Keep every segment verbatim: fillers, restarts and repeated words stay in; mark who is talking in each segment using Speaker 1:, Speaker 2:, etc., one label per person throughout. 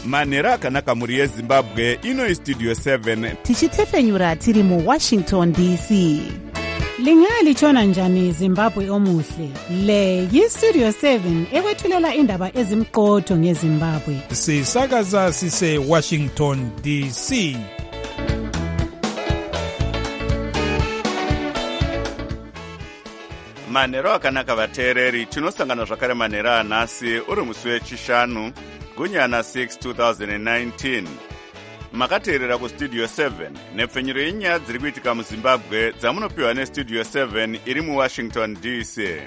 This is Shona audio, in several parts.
Speaker 1: manhero akanaka mhuri yezimbabwe. Ino Studio seven
Speaker 2: tichitefenyura tiri mu Washington D C.
Speaker 3: Lingalitshona njani Zimbabwe omuhle? Le yi-Studio seven ekwethulela indaba ezimqotho ngeZimbabwe.
Speaker 4: Sisakaza sise Washington D C.
Speaker 1: manhero akanaka vateereri, tinosangana zvakare manhero anhasi uri musi wechishanu gunyana six two thousand nineteen. Makateerera kustudio seven nepfenyuro yenyaya dziri kuitika muzimbabwe dzamunopiwa nestudio seven iri muwashington D C.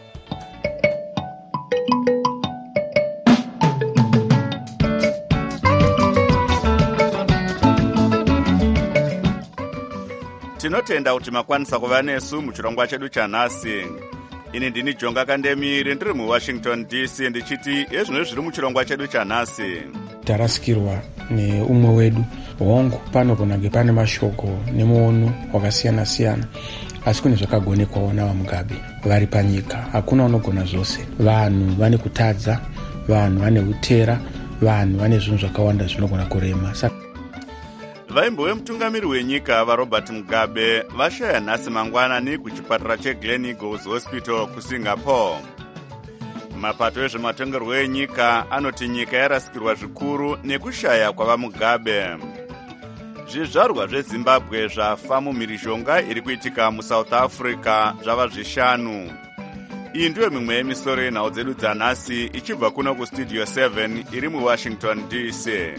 Speaker 1: Tinotenda kuti makwanisa kuva nesu muchirongwa chedu chanhasi. Ini ndini Jonga Kandemiri ndiri muWashington D C ndichiti ezvino zviri muchirongwa chedu chanhasi.
Speaker 5: Tarasikirwa neumwe wedu hongu panogona kunge pane mashoko nemuono wakasiyana siyana, asi kune zvakagonekwawo navaMugabe vari panyika. Hakuna unogona zvose. Vanhu vane kutadza, vanhu vane utera, vanhu vane zvinhu zvakawanda zvinogona kurema.
Speaker 1: Vaimbo vemutungamiri wenyika vaRobert Mugabe vashaya nhasi mangwanani kuchipatara cheGlen Eagles Hospital kuSingapore. Mapato ezvematongerwo enyika anoti nyika yarasikirwa zvikuru nekushaya kwavaMugabe. Zvizvarwa zveZimbabwe zvafa mumhirizhonga iri kuitika muSouth Africa zvava zvishanu. Iyi ndiyo mimwe yemisoro yenhau dzedu dzanhasi ichibva kuno kustudio seven iri muWashington D C.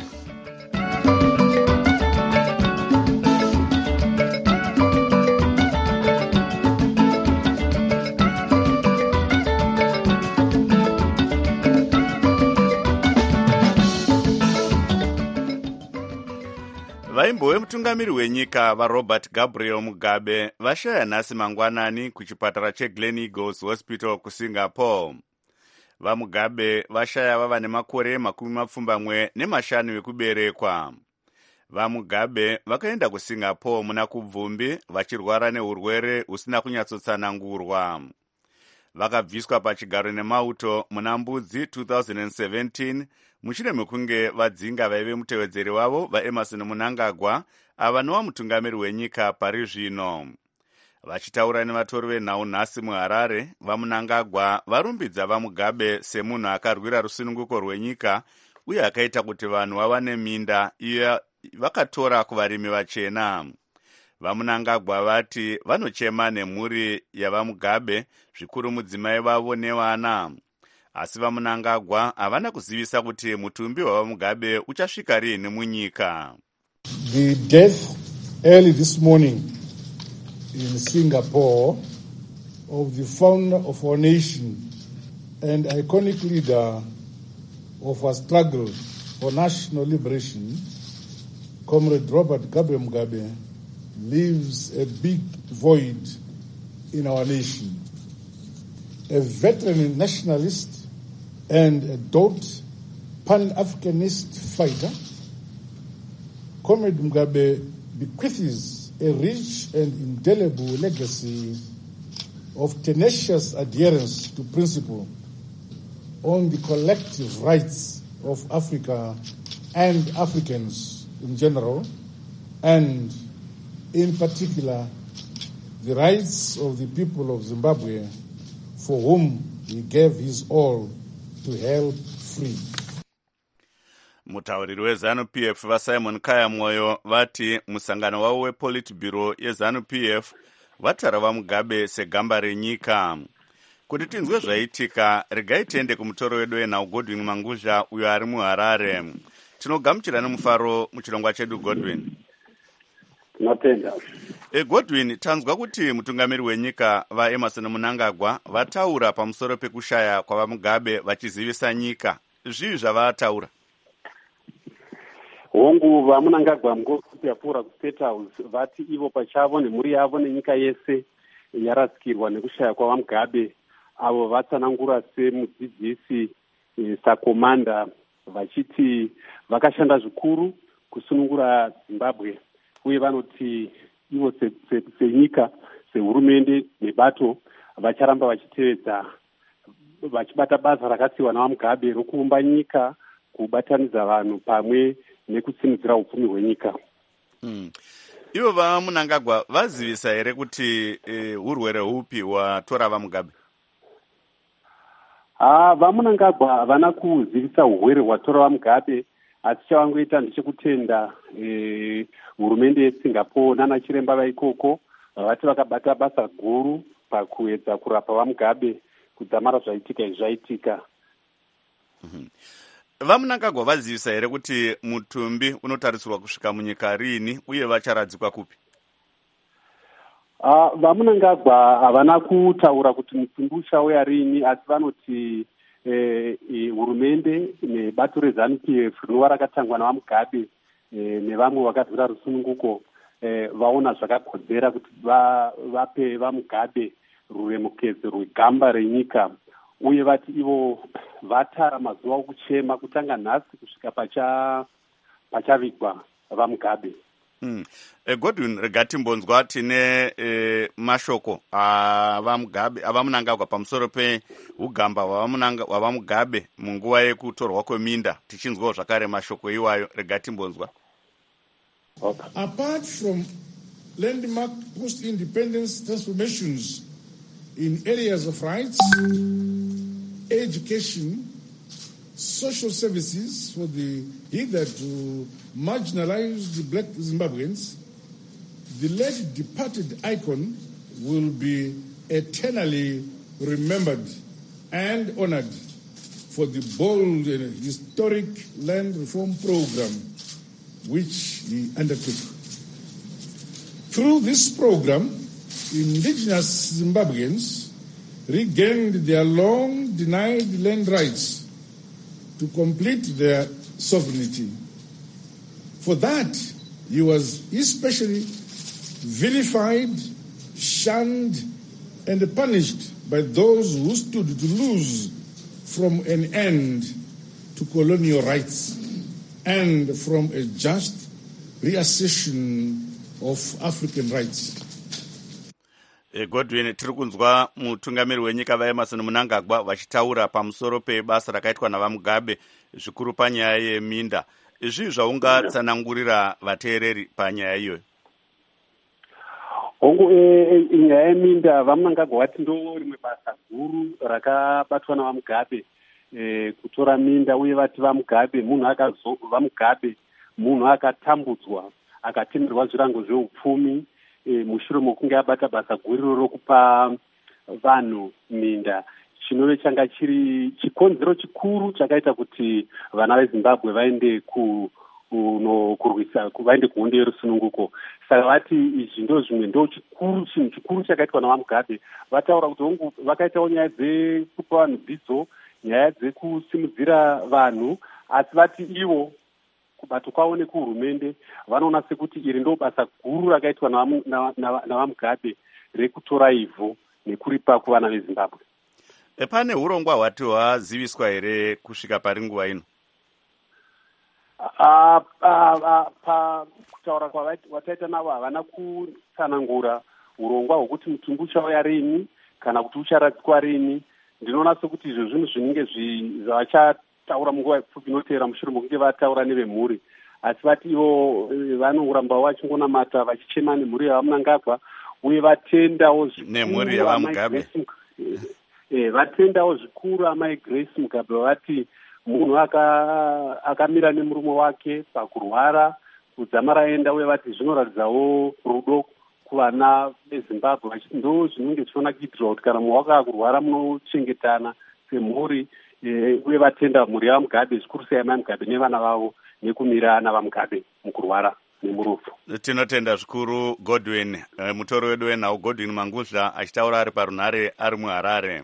Speaker 1: Vaimbo vemutungamiri wenyika vaRobert Gabriel Mugabe vashaya nhasi mangwanani kuchipatara cheGlen Eagles Hospital kuSingapore. VaMugabe vashaya vava nemakore makumi mapfumbamwe nemashanu ekuberekwa. VaMugabe vakaenda kuSingapore muna kubvumbi vachirwara neurwere husina kunyatsotsanangurwa. Vakabviswa pachigaro nemauto muna Mbudzi two thousand seventeen mushure mekunge vadzinga vaive mutevedzeri wavo vaEmerson Mnangagwa ava nowa mutungamiri wenyika pari zvino. Vachitaura nevatori venhau nhasi muHarare, vaMnangagwa varumbidza vaMugabe semunhu akarwira rusununguko rwenyika uye akaita kuti vanhu vawane minda iyo vakatora kuvarimi vachena. VaMnangagwa vati vanochema nemhuri yavaMugabe, zvikuru mudzimai vavo nevana. Asi vaMnangagwa havana kuzivisa kuti mutumbi wavaMugabe uchasvika rini munyika.
Speaker 6: The death early this morning in Singapore of the founder of our nation and iconic leader of our struggle for national liberation, Comrade Robert Gabriel Mugabe, leaves a big void in our nation. A veteran nationalist and a dogged Pan-Africanist fighter, Comrade Mugabe bequeaths a rich and indelible legacy of tenacious adherence to principle on the collective rights of Africa and Africans in general, and in particular the rights of the people of Zimbabwe, for whom he gave his all to help free.
Speaker 1: Mutauriri weZANU-P F vaSimon Kaya Moyo vati musangano wavo wePolitburo yeZANU-P F vatara vaMugabe segamba renyika. Kuti tinzwe zvaitika, regai tiende kumutoro wedu wenhau Godwin Manguzha uyo ari muHarare. Tinogamuchira nemufaro muchirongwa chedu Godwin.
Speaker 7: Tinotenda.
Speaker 1: E Godwin, tanzwa kuti mutungamiri wenyika vaEmerson Mnangagwa vataura pamusoro pekushaya kwavaMugabe vachizivisa nyika. Zvii zvavataura?
Speaker 7: Hongu vaMnangagwa mungoti yapfuura kuState House vati ivo pachavo nemhuri yavo nenyika yese yarasikirwa nekushaya kwavaMugabe, avo vatsanangura semudzidzisi e, sakomanda, vachiti vakashanda zvikuru kusunungura Zimbabwe, uye vanoti ivo senyika, sehurumende nebato vacharamba vachitevedza vachibata basa rakatsiwa navaMugabe rokuumba nyika kubatanidza vanhu pamwe nekusimudzira upfumi hwenyika.
Speaker 1: mm. Ivo vaMunangagwa vazivisa here kuti eh, urwere hupi hwatora vaMugabe?
Speaker 7: Ah, vaMunangagwa havana kuzivisa urwere hwatora vaMugabe, asi chavangoita ndechekutenda eh, hurumende yeSingapore nana chiremba vaikoko vavati vakabata basa guru pakuedza kurapa vaMugabe kudzamara zvaitika izvaitika.
Speaker 1: mm-hmm. VaMunangagwa vazivisa here kuti mutumbi unotarisirwa kusvika munyika rini uye vacharadzikwa kupi?
Speaker 7: Uh, vaMunangagwa havana kutaura kuti mutumbi uchauya rini, asi vanoti eh, eh, hurumende nebato reZANU P F rinova rakatangwa navaMugabe eh, nevamwe vakavhura rusununguko eh, vaona zvakakodzera kuti va, vape vaMugabe ruremekedzo rwegamba renyika, uye vati ivo vatara mazuva okuchema kutanga nhasi kusvika pacha pachavigwa vaMugabe.
Speaker 1: Mm. E, Godwin, regatimbonzwa tine e, mashoko avaMugabe avaMunangagwa pamusoro peugamba hwavaMugabe munguva yekutorwa kweminda, tichinzwawo zvakare mashoko iwayo. Regatimbonzwa.
Speaker 6: Okay. Apart from landmark post-independence transformations in areas of rights, education, social services for the hitherto marginalized black Zimbabweans, the late departed icon will be eternally remembered and honored for the bold and historic land reform program which he undertook. Through this program, indigenous Zimbabweans regained their long denied land rights to complete their sovereignty. For that, he was especially vilified, shunned, and punished by those who stood to lose from an end to colonial rights and from a just reassertion of African rights.
Speaker 1: Godwin, tiri kunzwa mutungamiri wenyika vaEmmerson Mnangagwa vachitaura pamusoro pebasa rakaitwa navaMugabe zvikuru panyaya yeminda. Izvi zvaungatsanangurira vateereri panyaya iyoyo?
Speaker 7: Hongu, e, e, nyaya yeminda vaMnangagwa vati ndo rimwe basa guru rakabatwa navaMugabe, e, kutora minda, uye vati vaMugabe munhu akazo vaMugabe munhu akatambudzwa akatemerwa zvirango zveupfumi e, mushure mokunge abata basa guru rokupa vanhu minda, chinove changa chiri chikonzero chikuru chakaita kuti vana veZimbabwe vaende ku uno kurwisa vaende kuhondo yerusununguko. Saka vati izvi ndo zvimwe ndo chikuru chinhu chikuru chakaitwa navaMugabe. Vataura kuti hongu vakaitawo nyaya dzekupa vanhu dzidzo, nyaya dzekusimudzira vanhu, asi vati ivo kubato kwavo nekuhurumende vanoona sekuti iri ndo basa guru rakaitwa navaMugabe rekutora ivhu nekuripa kuvana veZimbabwe.
Speaker 1: E, pane hurongwa hwati hwaziviswa here kusvika pari nguva ino?
Speaker 7: Uh, uh, uh, pa kutaura kwavataita navo havana kutsanangura urongwa hwokuti mutumbi uchauya rini kana kuti ucharadzikwa rini. Ndinoona sekuti izvo zvinhu zvinenge zvavachataura munguva pfupi inoteera mushure mokunge vataura nevemhuri, asi vati ivo vanongoramba vachingonamata vachichema nemhuri yavaMnangagwa, uye vatendawo
Speaker 1: nemhuri yavaMugabe.
Speaker 7: E, vatendawo zvikuru amai Grace Mugabe vati munhu akamira aka nemurume wake pakurwara kudzamara aenda, uye vati zvinoradzawo rudo kuvana veZimbabwe, vachiti ndo zvinenge zvichiona kuitirwa kuti kana munhu wako akurwara munochengetana semhuri, e, uye vatenda mhuri yavaMugabe zvikuru sei amai Mugabe nevana vavo nekumira navaMugabe mukurwara nemurufu.
Speaker 1: Tinotenda zvikuru Godwin, e, mutori wedu wenhau Godwin Mangudla achitaura ari parunhare ari muHarare.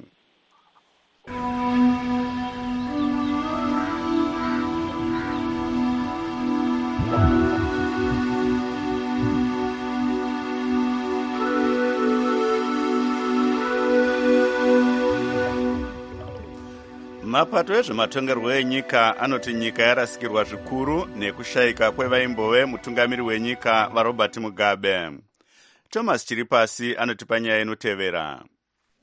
Speaker 1: Mapato ezvematongerwo enyika anoti nyika yarasikirwa zvikuru nekushayika kwevaimbove mutungamiri wenyika vaRobert Mugabe. Thomas Chiripasi anoti panyaya inotevera.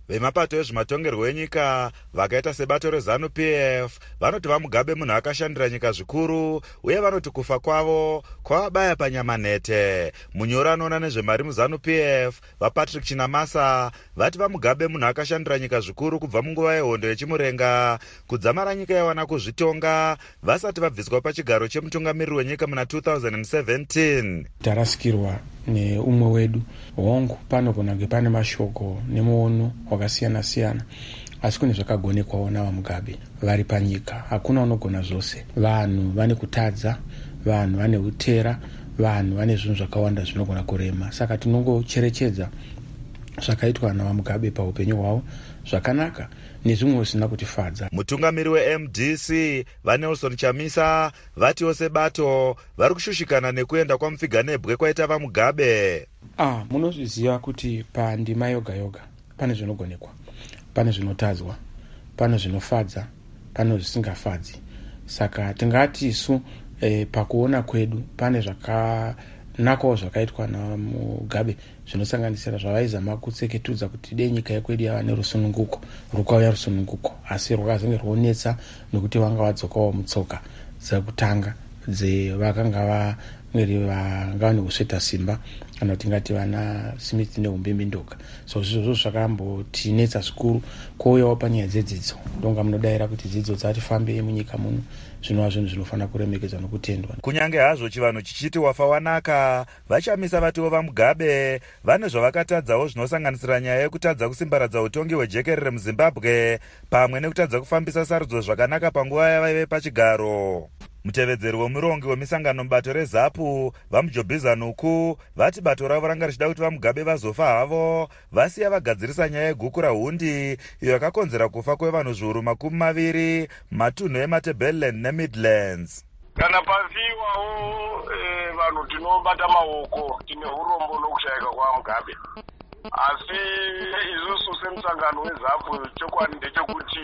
Speaker 8: vemapato ezvematongerwo enyika vakaita sebato rezanu P F vanoti vaMugabe munhu akashandira nyika zvikuru uye vanoti kufa kwavo kwavabaya panyama nete. Munyori anoona nezvemari muzanu P F vaPatrick Chinamasa vati vaMugabe munhu akashandira nyika zvikuru kubva munguva yehondo yechimurenga kudzamara nyika yawana kuzvitonga vasati vabviswa pachigaro chemutungamiriri wenyika muna two thousand seventeen.
Speaker 5: Tarasikirwa neumwe wedu hongu pano kunange pane mashoko nemuono wakasiyana siyana, asi kune zvakagonekwawo navaMugabe vari panyika. Hakuna unogona zvose. Vanhu vane kutadza, vanhu vane utera, vanhu vane zvinhu zvakawanda zvinogona kurema. Saka tinongocherechedza zvakaitwa navaMugabe paupenyu hwavo zvakanaka nezvimwe zvisina kutifadza.
Speaker 8: Mutungamiri weM D C vaNelson Chamisa vatiwo sebato vari kushushikana nekuenda kwaMufiganebwe kwaita vaMugabe.
Speaker 5: Ah, munozviziva kuti pandima yoga yoga pane zvinogonekwa, pane zvinotadzwa, pane zvinofadza, pane zvisingafadzi. Saka tingati isu eh, pakuona kwedu pane zvakanakawo zvakaitwa naMugabe zvinosanganisira zvavaizama kutseketudza kuti dei nyika yekwedu yava nerusununguko, rukauya rusununguko, asi rwakazenge rwonetsa nokuti vanga vadzokawo mutsoka dzekutanga dzevakanga vamweri vanga nekusveta simba kana kuti tingati vana Smith neUmbimbi Ndoka. So zvizvo zvakambotinetsa zvikuru kwouyawo panyaya dzedzidzo. Ndonga munodayira kuti dzidzo dzati fambe munyika muno zvinova zvinhu zvinofanira kuremekedzwa nokutendwa.
Speaker 8: Kunyange hazvo chivanhu chichiti wafa wanaka, vaChamisa vatiwo vaMugabe vane zvavakatadzawo zvinosanganisira nyaya yekutadza kusimbaradza utongi hwejekerere muZimbabwe pamwe nekutadza kufambisa sarudzo zvakanaka panguva yavaive pachigaro. Mutevedzeri wemurongi wemisangano mubato reZAPU vaMujobhi Zanuku vati bato ravo ranga richida kuti vaMugabe vazofa havo vasiya vagadzirisa nyaya yeguku rahundi iyo yakakonzera kufa kwevanhu zviuru makumi maviri matunhu eMatabeleland neMidlands.
Speaker 9: Kana pafiwawo eh, vanhu tinobata maoko tine urombo nokushayika kwaMugabe. Asi isusu semusangano weZAPU chokwadi ndechekuti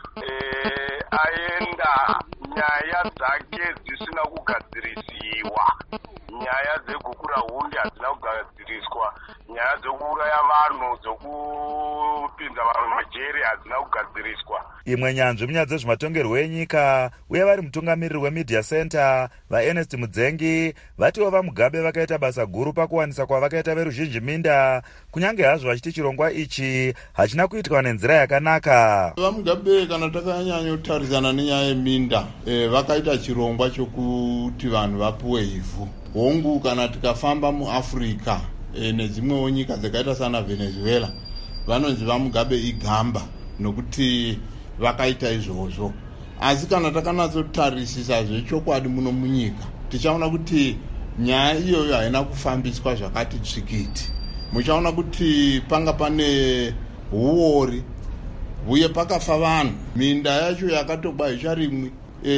Speaker 9: eh, aenda nyaya dzake dzisina kugadzirisiwa. Nyaya dzeguku rahundi hadzina kugadziriswa, nyaya dzokuuraya vanhu, dzokupinza vanhu majeri hadzina kugadziriswa.
Speaker 8: Imwe nyanzvi munyaya dzezvematongerwo enyika uye vari mutungamiriri weMedia Center vaErnest Mudzengi vatiwo vaMugabe vakaita basa guru pakuwanisa kwavakaita veruzhinji minda, kunyange hazvo vachiti chirongwa ichi hachina kuitwa nenzira yakanaka.
Speaker 10: VaMugabe kana takanyanya kutarisana nenyaya yeminda e, vakaita chirongwa chokuti vanhu vapuwe ivhu. Hongu kana tikafamba muAfrica e, nedzimwewo nyika dzakaita sana Venezuela vanonzi vaMugabe igamba nokuti vakaita izvozvo. Asi kana takanatsotarisisa zvechokwadi muno munyika tichaona kuti nyaya iyoyo haina kufambiswa zvakati tsvikiti. Muchaona kuti panga pane huori uye pakafa vanhu, minda yacho yakatoba icharimwe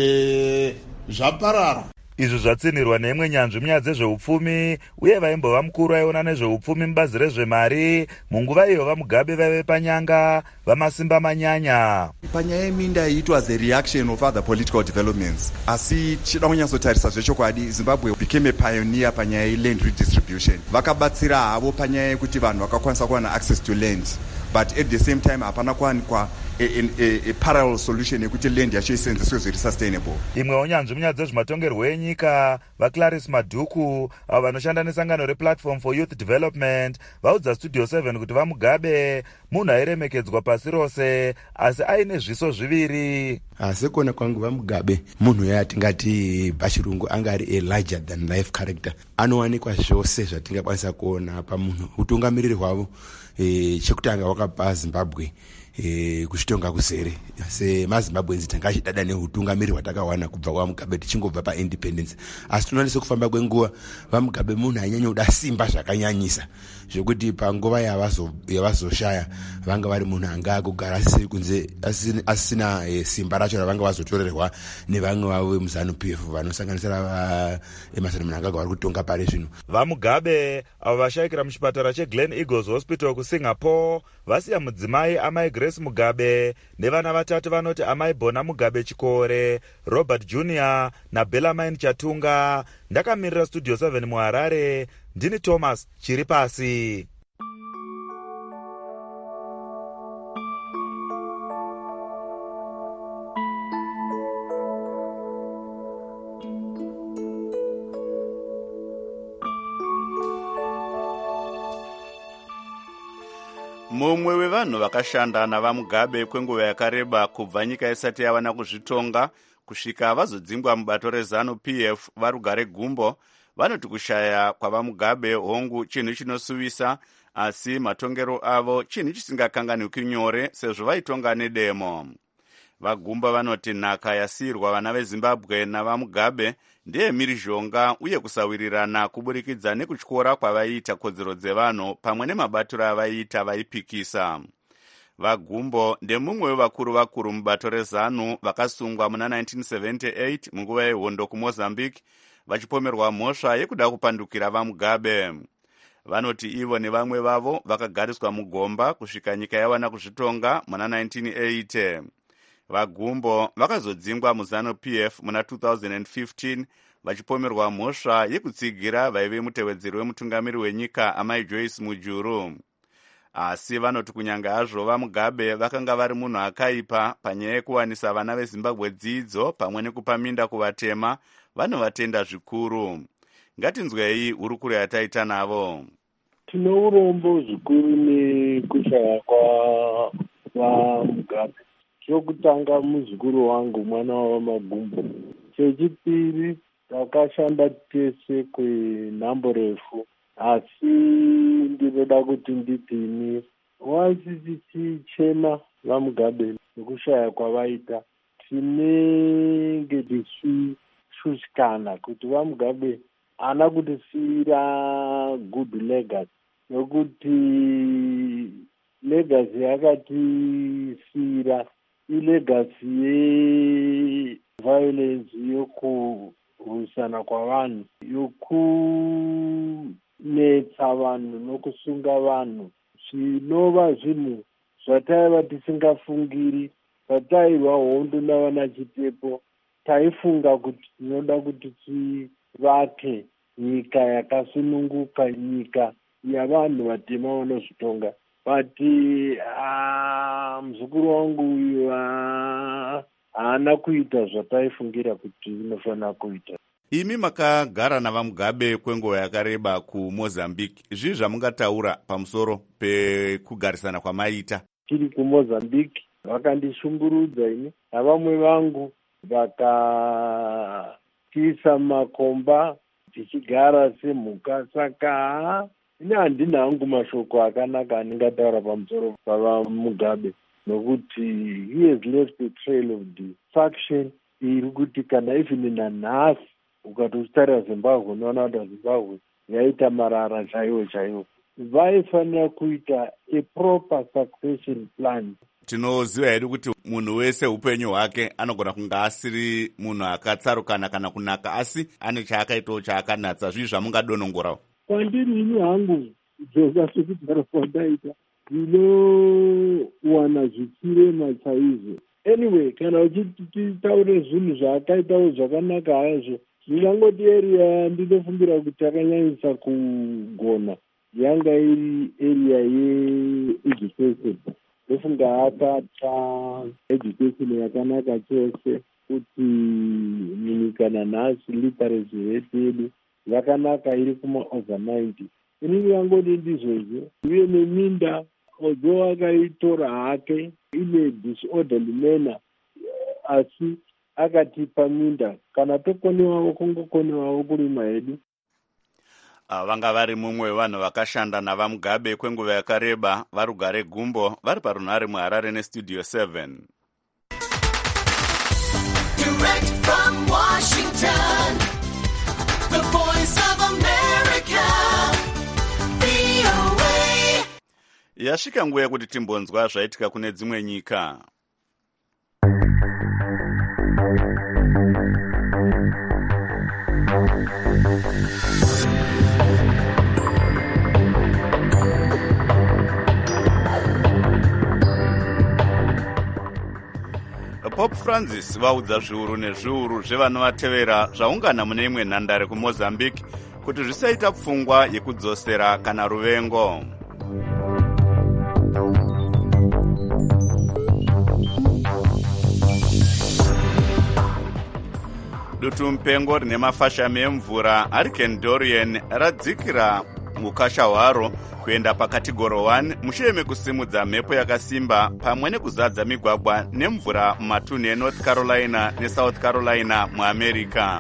Speaker 10: e, zvaparara.
Speaker 8: Izvi zvatsinirwa neimwe nyanzvi munyaya dzezveupfumi uye vaimbova mukuru aiona nezveupfumi mubazi rezvemari munguva iyo vaMugabe vaive panyanga vamasimba manyanya.
Speaker 11: Panyaya yeminda it was a reaction of other political developments. Asi tichida kunyatsotarisa zvechokwadi Zimbabwe became a pioneer panyaya yeland redistribution. Vakabatsira havo panyaya yekuti vanhu vakakwanisa kuwana access to land, but at the same time hapana kuwanikwa A, a, a parallel solution yekuti land yacho isenzeswe zviri sustainable.
Speaker 8: Imwewo nyanzvi munyaya dzezvematongerwo enyika vaClarice Madhuku avo vanoshanda nesangano rePlatform for Youth Development vaudza Studio seven kuti vaMugabe munhu airemekedzwa pasi rose asi aine zviso zviviri.
Speaker 12: Asi kuona kwangu vaMugabe munhu yatingati pachirungu anga ari a larger than life character. Anowanikwa zvose zvatingakwanisa kuona pamunhu. Utungamiriri hwavo e, chekutanga wakapa Zimbabwe e, kuchitonga kuzere. Se maZimbabwenzi tanga achidada neutungamiriri hwatakawana kubva kwaMugabe tichingobva paindependence. Asi tinoona sekufamba kwenguva vaMugabe munhu anyanya kuda simba zvakanyanyisa zvokuti panguva yavazo yavazoshaya vanga vari munhu anga akugara asiri kunze asina e, simba racho ravanga vazotorerwa nevamwe vavo vemuZANU P F vanosanganisira Emerson Mnangagwa vari kutonga pari zvino.
Speaker 8: VaMugabe avo vashayikira muchipatara cheGlen Eagles Hospital kuSingapore vasiya mudzimai amai Grace Mugabe nevana vatatu vanoti amai Bona Mugabe Chikore, Robert Junior naBellarmine Chatunga. Ndakamirira Studio seven muHarare, ndini Thomas Chiripasi.
Speaker 1: mumwe wevanhu vakashanda navamugabe kwenguva yakareba kubva nyika isati yawana kuzvitonga kusvika vazodzingwa mubato rezanu P F varugare gumbo, vanoti kushaya kwavamugabe hongu chinhu chinosuvisa, asi matongero avo chinhu chisingakanganwiki nyore sezvo vaitonga nedemo. Vagumba vanoti nhaka yasiyirwa vana veZimbabwe navamugabe ndiye mhirizhonga uye kusawirirana kuburikidza nekutyora kwavaiita kodzero dzevanhu pamwe nemabatiro avaiita vaipikisa. Vagumbo ndemumwe wevakuru vakuru mubato rezanu vakasungwa muna nineteen seventy-eight munguva yehondo kuMozambique, vachipomerwa mhosva yekuda kupandukira vamugabe. Vanoti ivo nevamwe vavo vakagariswa mugomba kusvika nyika yawana kuzvitonga muna nineteen eighty. Vagumbo vakazodzingwa muzanu P F muna two thousand fifteen vachipomerwa mhosva yekutsigira vaive mutevedzeri wemutungamiri wenyika Amai Joyce Mujuru. Asi vanoti kunyange hazvo vamugabe vakanga vari munhu akaipa panyaya yekuwanisa vana veZimbabwe dzidzo pamwe nekupa minda kuvatema, vanovatenda zvikuru. Ngatinzwei hurukuro yataita navo.
Speaker 13: Tine urombo zvikuru nekushaya kwa vamugabe. Chokutanga muzukuru wangu mwana wavamagumbo. Chechipiri takashanda tese kwenhambo refu, asi ndinoda kuti nditini wasi tichichema vamugabe nekushaya kwavaita, tinenge tichishushikana kuti vamugabe ana kutisiyira good legacy, nokuti legacy yakatisiyira ilegacy yeviolence, yokurwisana kwavanhu, yokunetsa vanhu nokusunga vanhu, zvinova zvinhu zvataiva tisingafungiri. Patairwa hondo navana Chitepo taifunga kuti tinoda kuti tivake nyika yakasununguka, nyika yavanhu vatema vanozvitonga. But uh, mzukuru wangu uyu haana kuita zvataifungira kuti inofanira kuita.
Speaker 1: Imi makagara navamugabe kwenguva yakareba kuMozambique. Zvii zvamungataura pamusoro pekugarisana kwamaita?
Speaker 13: Tiri kuMozambique vakandishungurudza ini navamwe vangu, vakatiisa makomba tichigara semhuka. Saka ine handina hangu mashoko akanaka aningataura pamusoro pavamugabe, nokuti he has left a trail of destruction iri kuti kana even nanhasi ukatotarira Zimbabwe unoona kuti Zimbabwe yaita marara chaiwo chaiwo. Vaifanira kuita a proper succession plan.
Speaker 1: Tinoziva hedu kuti munhu wese upenyu hwake anogona kunga asiri munhu akatsarukana kana kunaka, asi ane chaakaitawo chaakanatsa. Zvii zvamungadonongorawo?
Speaker 13: Kwandiri ini hangu dzoga sekugara kwandaita ndinowana zvichirema chaizvo. Anyway, kana uchitaure zvinhu zvaakaitawo zvakanaka hazvo, zvingangoti area ndinofungira kuti akanyanyisa kugona yanga iri area yeeducation. Ndofunga akata education yakanaka chose, kuti munyika nanhasi literacy rate yedu yakanaka iri kuma over ninety. Inini yangoti ndizvozvo, uye neminda odzo akaitora hake ine disorderly manner, asi akatipa minda. Kana tokonewawo kungokonewawo kurima hedu.
Speaker 1: Vanga vari mumwe wevanhu vakashanda navamugabe kwenguva yakareba varugare gumbo, vari parunhare muHarare nestudio seven.
Speaker 14: Direct from Washington, the voice of America, V O A.
Speaker 1: Yasvika nguva yekuti timbonzwa zvaitika kune dzimwe nyika. Pope Francis vaudza zviuru nezviuru zvevanovatevera zvaungana mune imwe nhandare kuMozambique kuti zvisaita pfungwa yekudzosera kana ruvengo. Dutu mupengo rine mafashami emvura Hurricane Dorian radzikira ukasha hwaro kuenda pakategoro one mushure mekusimudza mhepo yakasimba pamwe nekuzadza migwagwa nemvura mumatunhu enorth carolina nesouth carolina muamerica.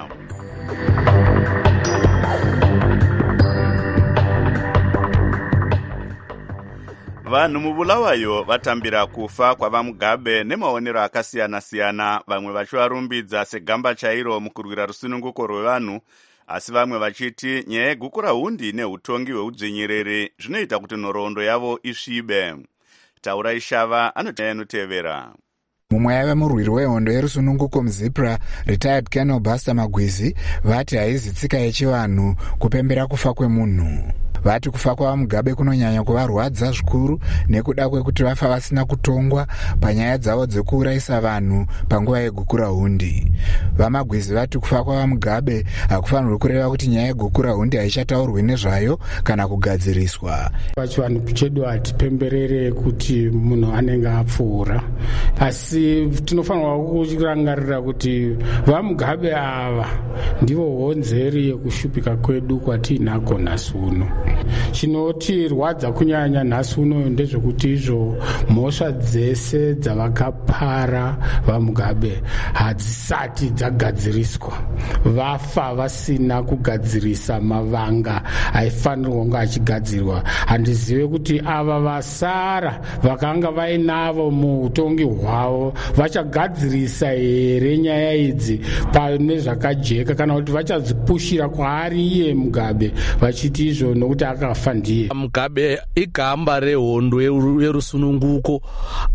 Speaker 1: Vanhu mubulawayo vatambira kufa kwavamugabe nemaonero akasiyana-siyana, vamwe vachivarumbidza segamba chairo mukurwira rusununguko rwevanhu, asi vamwe vachiti nyaya yegukura hundi neutongi hweudzvinyiriri zvinoita kuti nhoroondo yavo isvibe. Taura Ishava anotevera.
Speaker 15: mumwe yave murwiri wehondo yerusununguko muzipra retired colonel Buster Magwizi vati haizi tsika yechivanhu kupembera kufa kwemunhu. Vati kufa kwavamugabe kunonyanya kuvarwadza zvikuru nekuda kwekuti vafa vasina kutongwa panyaya dzavo dzekuurayisa vanhu panguva yegukura hundi. Vamagwizi vati kufa kwavamugabe hakufanirwi kureva kuti nyaya yegukura hundi haichataurwi nezvayo kana kugadziriswa.
Speaker 16: Pachivanhu chedu hatipemberere kuti munhu anenge apfuura, asi tinofanirwa kurangarira kuti vamugabe ava ndivo honzeri yekushupika kwedu kwatiinako nhasi uno. Chinotirwadza kunyanya nhasi uno ndezvekuti izvo mhosva dzese dzavakapara vamugabe hadzisati dzagadziriswa. Vafa vasina kugadzirisa mavanga aifanirwa kunge achigadzirwa. Handizive kuti ava vasara vakanga vainavo muutongi hwavo vachagadzirisa here nyaya idzi pane zvakajeka kana kuti vachadzipushira kwaari iye Mugabe vachiti izvo nokuti akafa ndiye.
Speaker 17: Mugabe igamba rehondo yerusununguko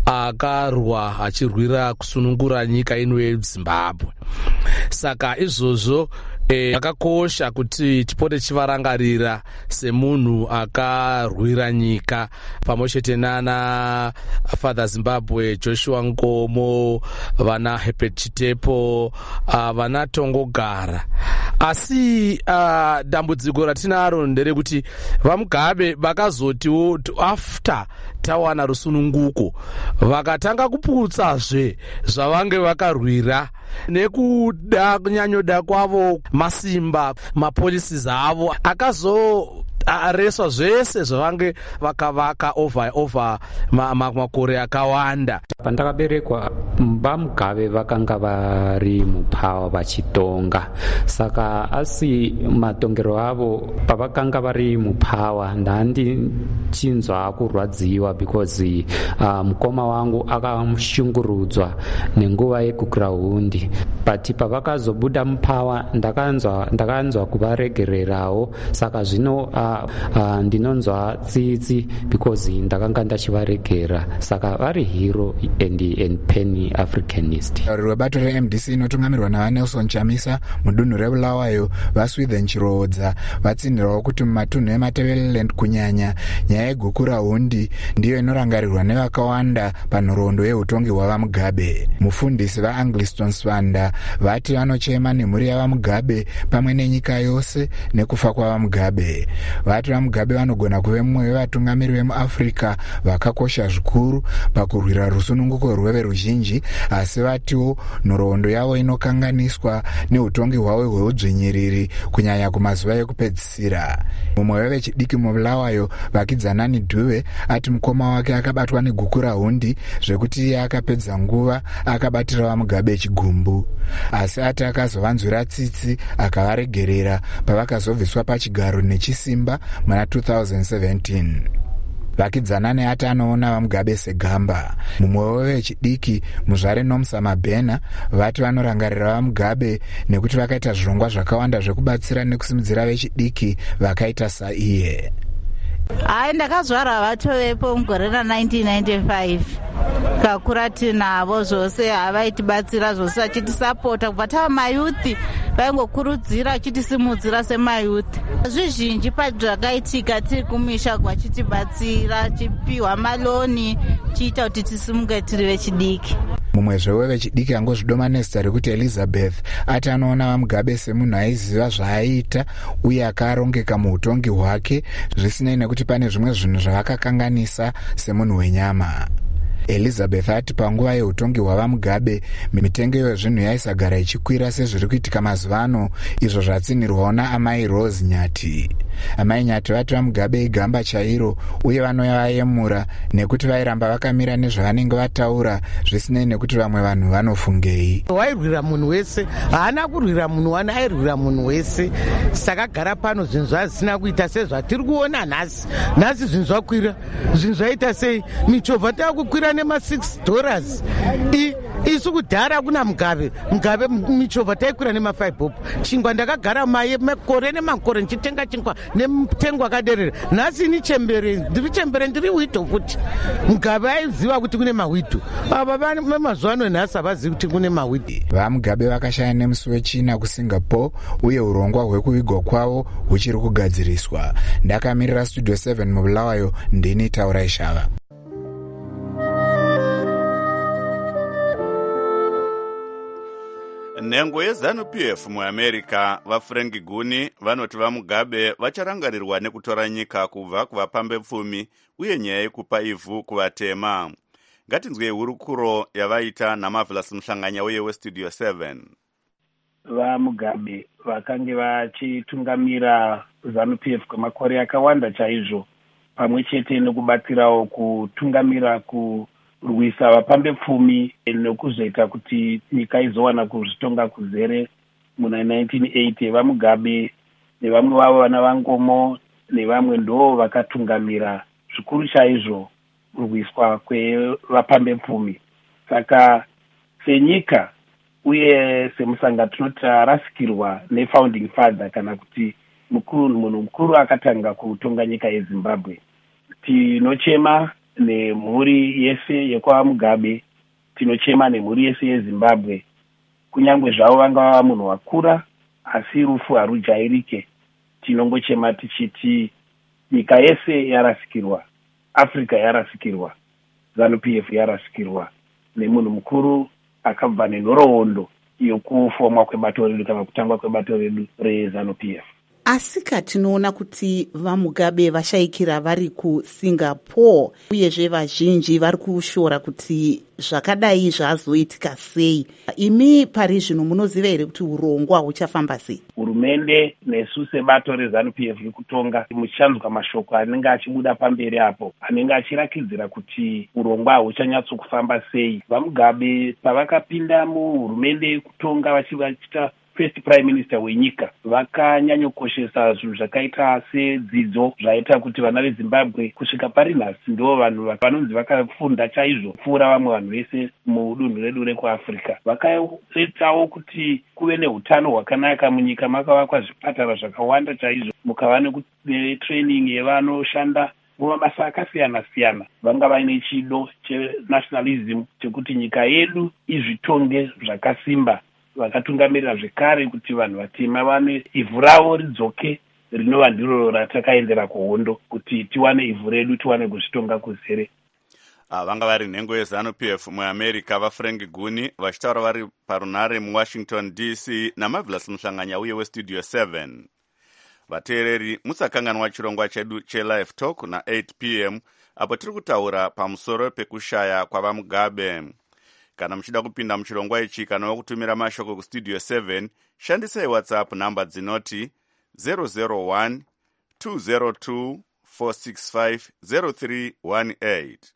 Speaker 17: akarwa achirwira kusunungura nyika ino yeZimbabwe. Saka izvozvo yakakosha kuti tipote chivarangarira semunhu akarwira nyika pamwe chete nana Father Zimbabwe Joshua Nkomo, vana Herbert Chitepo, uh, vana Tongogara. Asi uh, dambudziko ratinaro nderekuti vamugabe vakazotiwo after tawana rusununguko vakatanga kuputsazve zvavange vakarwira nekuda kunyanyoda kwavo masimba mapolisi avo akazo areswa zvese zvavange vakavaka over over makore akawanda.
Speaker 18: Pandakaberekwa vamugabe vakanga vari mupawa vachitonga, saka asi matongero avo pavakanga vari mupawa ndandichinzwa kurwadziwa because uh, mukoma wangu akamushungurudzwa nenguva yegukura hundi, but pavakazobuda mupawa ndakanzwa ndakanzwa kuvaregererawo, saka zvino uh, uh, ndinonzwa tsitsi because ndakanga ndachivaregera, saka vari hero and, and penny Africanist.
Speaker 15: Rwebato re-M D C inotungamirwa naVanelson Chamisa mudunhu rebulawayo vaSwithen Chiroodza vatsinhirawo kuti mumatunhu eMatebeleland kunyanya nyaya yegukura hundi ndiyo inorangarirwa nevakawanda panhoroondo yeutongi hwavamugabe. Mufundisi vaAngliston Swanda vati vanochema nemhuri yavamugabe pamwe nenyika yose nekufa kwavamugabe. Vati vamugabe vanogona kuve mumwe wevatungamiri vemuAfrica vakakosha zvikuru pakurwira rusununguko rweveruzhinji, asi vatiwo nhoroondo yavo inokanganiswa neutongi hwavo hweudzvinyiriri kunyanya kumazuva ekupedzisira. Mumwe wevechidiki mubulawayo Vakidzanani Dhuve ati mukoma wake akabatwa negukura hundi zvekuti iye akapedza nguva akabatira vamugabe chigumbu, asi ati akazovanzwira tsitsi akavaregerera pavakazobviswa pachigaro nechisimba muna two thousand seventeen. Vakidzanani ati anoona vamugabe segamba. Mumwe wevechidiki muzvare Nomsa Mabhena vati vanorangarira vamugabe nekuti vakaita zvirongwa zvakawanda zvekubatsira nekusimudzira vechidiki vakaita saiye.
Speaker 2: Hai, ndakazvara vatovepo mugore ra nineteen ninety-five kakura tinavo zvose havaitibatsira zvose vachitisapota kubva tava mayuthi, vaingokurudzira vachitisimudzira semayuthi. Zvizhinji pazvakaitika tiri kumisha vachitibatsira chipiwa maloni chiita kuti tisimuke tiri vechidiki.
Speaker 15: Mumwe zvewe vechidiki angozvidoma nezita rekuti Elizabeth ati anoona vamugabe semunhu aiziva zvaaita uye akarongeka muutongi hwake zvisinei nekuti pane zvimwe zvinhu zvavakakanganisa semunhu wenyama. elizabeth ati panguva yeutongi hwavamugabe mitengo yezvinhu yaisagara ichikwira sezviri kuitika mazuva ano, izvo zvatsinirwawo naamai rose nyati. Amai nyati vati vamugabe igamba chairo uye vanoyavayemura nekuti vairamba vakamira nezvavanenge vataura zvisinei nekuti vamwe vanhu vanofungei.
Speaker 19: Wairwira munhu wese, haana kurwira munhu wani, airwira munhu wese. Saka gara pano zvinhu zvazisina kuita sezvatiri kuona nhasi. Nhasi zvinhu zvakwira, zvinhu zvaita sei? Michovha takukwira nema six dollars. I isu kudhara kuna mugabe, mugabe michovha taikwira nema five bob. Chingwa ndakagara maye makore nemakore nchitenga chingwa nemutengo akaderera. Nhasi ni chembere, ndiri chembere ndiri wito futi. Mugabe aiziva kuti kune mahwito. Aba vana mazuva ano nhasi avazivi kuti kune mahwito.
Speaker 15: Vamugabe vakashaya nemusi wechina kuSingapore uye urongwa hwekuvigwa kwavo huchiri kugadziriswa. Ndakamirira Studio seven mubulawayo, ndini Taura Ishava.
Speaker 1: Nhengo yeZanu-P F muAmerica vaFrank Guni vanoti vamugabe vacharangarirwa nekutora nyika kubva kuvapambepfumi uye nyaya yekupa ivhu kuvatema. Ngatinzwei hurukuro yavaita naMarvelous Mhlanganya uye weStudio seven.
Speaker 20: Vamugabe vakange vachitungamira ZANU-P F kwemakore akawanda chaizvo, pamwe chete nekubatsirawo kutungamira kurwisa vapambepfumi nekuzoita kuti nyika izowana kuzvitonga kuzere muna nineteen eighty. Vamugabe nevamwe vavo vana vangomo nevamwe ndo vakatungamira zvikuru chaizvo kurwiswa kwevapambepfumi. Saka senyika uye semusanga tinoti tarasikirwa nefounding father kana kuti mukuru munhu mukuru akatanga kutonga nyika yeZimbabwe. Tinochema nemhuri yese yekwaMugabe, tinochema nemhuri yese yeZimbabwe. Kunyangwe zvavo vanga munhu wakura asi rufu harujairike. Tinongochema tichiti nyika yese yarasikirwa, Africa yarasikirwa, ZANU-P F yarasikirwa nemunhu mukuru akabva nenhoroondo yokufomwa kwebato redu kana kutangwa kwebato redu reZANU-P F.
Speaker 21: Asika tinoona kuti vamugabe vashaikira vari kuSingapore uyezve vazhinji vari kushora kuti zvakadai zvazoitika sei. Imi pari zvino munoziva here kuti urongwa huchafamba sei?
Speaker 20: Hurumende nesu sebato reZANU-P F rikutonga muchanzwa mashoko anenge achibuda pamberi apo anenge achirakidzira kuti urongwa huchanyatsokufamba sei. Vamugabe pavakapinda muhurumende yekutonga vachita first prime minister wenyika vakanyanyokoshesa zvinhu zvakaita sedzidzo zvaita kuti vana veZimbabwe kusvika pari nhasi ndo vanhu vanonzi vakafunda chaizvo kupfuura vamwe vanhu vese mudunhu redu rekuAfrica. Vakaitawo kuti kuve neutano hwakanaka munyika, makavakwa zvipatara zvakawanda chaizvo, mukava netraining yevanoshanda mumabasa akasiyana siyana. Vanga vaine chido chenationalism chekuti nyika yedu izvitonge zvakasimba. Vakatungamirira zvekare kuti vanhu vatema vane ivhu ravo ridzoke rinova ndiro ratakaendera kuhondo kuti tiwane ivhu redu tiwane kuzvitonga kuzere.
Speaker 1: Vanga vari nhengo yeZANU-P F muAmerica vaFrank Guni vachitaura vari parunare muWashington D C naMarvelous Mhlanganya uye weStudio seven. Vateereri, musakanganwa chirongwa chedu cheLive Talk na eight p m apo tiri kutaura pamusoro pekushaya kwavamugabe. Kana muchida kupinda muchirongwa ichi kana kutumira mashoko kuStudio seven, shandisai WhatsApp namba dzinoti zero zero one two zero two four six five zero three one eight.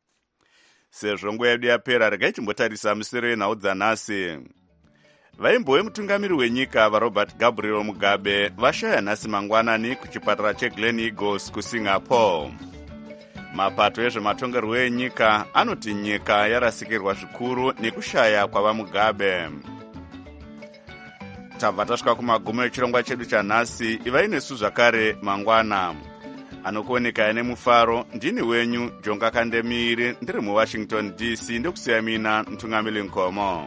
Speaker 1: Sezvo nguva yedu yapera, regai timbotarisa misero yenhau dzanhasi. Vaimbo vemutungamiri wenyika vaRobert Gabriel Mugabe vashaya nhasi mangwanani kuchipatara cheGlen Eagles kuSingapore. Mapato ezvematongerwo enyika anoti nyika yarasikirwa zvikuru nekushaya kwavamugabe. Tabva tasvika kumagumo echirongwa chedu chanhasi. Ivai nesu zvakare mangwana. Anokuoneka nemufaro, ndini wenyu Jonga Kandemiri, ndiri muWashington D C, ndikusiya mina Mtungamiri Nkomo.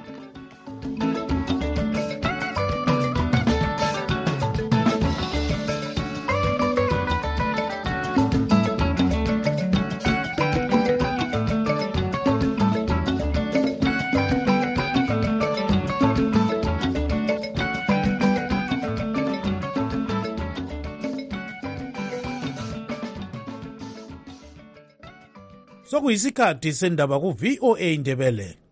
Speaker 4: sokuyisikhathi sendaba ku-V O A Ndebele.